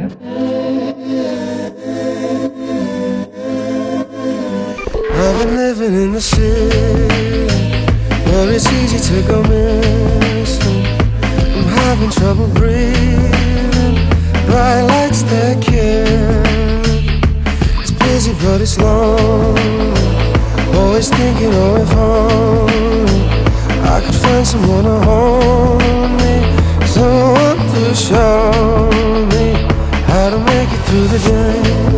I've been living in the city where it's easy to go missing. I'm having trouble breathing, bright lights that kill. It's busy but it's lonely, always thinking, oh, if only I could find someone to hold me, someone to show me how to make it through the day.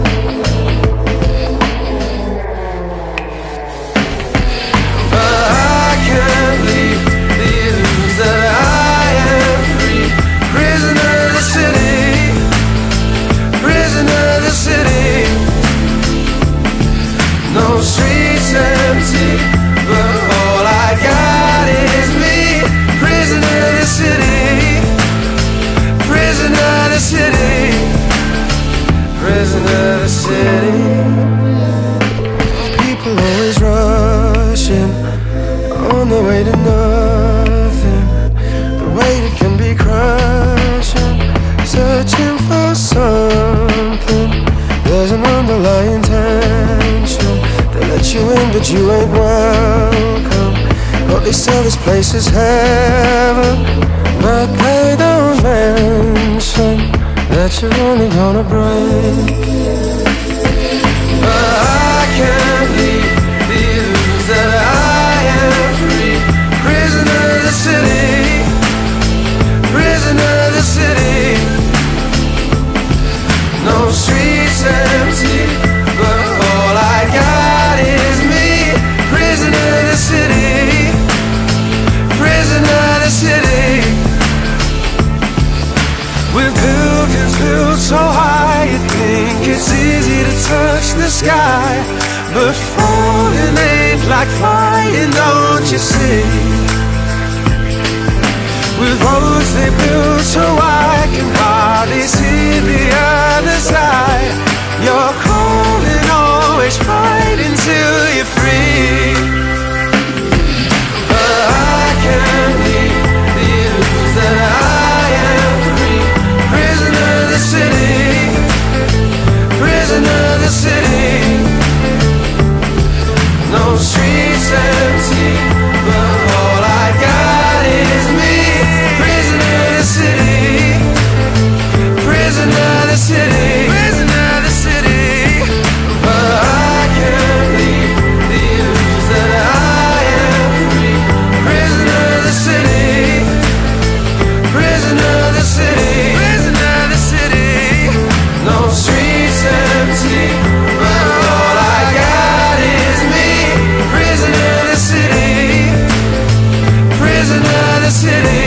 No streets empty, but all I got is me. Prisoner of the city, prisoner of the city, prisoner of the city. People always rushing on the way to nothing. The weight it can be crushing, searching for something. There's an underlying tension. They let you in but you ain't welcome. What they sell this place is heaven, but they don't mention that you're only gonna break. But I can't leave the illusions that I am free. Prisoner of the city, prisoner of the city. No streets empty, but all I got is me. Prisoner of the city, prisoner of the city. With buildings built so high, you think it's easy to touch the sky, but falling ain't like flying, don't you see? With roads they built so I can hardly see the other side. You're crawling, always fighting till you're free. But I can't leave the illusions that I am free. Prisoner of the city, prisoner of the city. No streets empty, but all I got is me. Prisoner of the city, prisoner of the city, prisoner of the city. But I can't leave the illusions that I am free. Prisoner of the city, prisoner of the city, prisoner of the city. No streets empty, but all I got is me. Prisoner of the city, prisoner of the city.